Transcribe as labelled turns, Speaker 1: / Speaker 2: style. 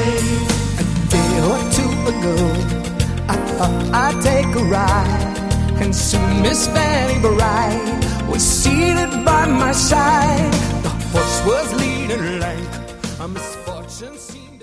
Speaker 1: A day or two ago, I thought I'd take a ride, and soon Miss Fanny Bright was seated by my side. The horse was leading like a misfortune seemed.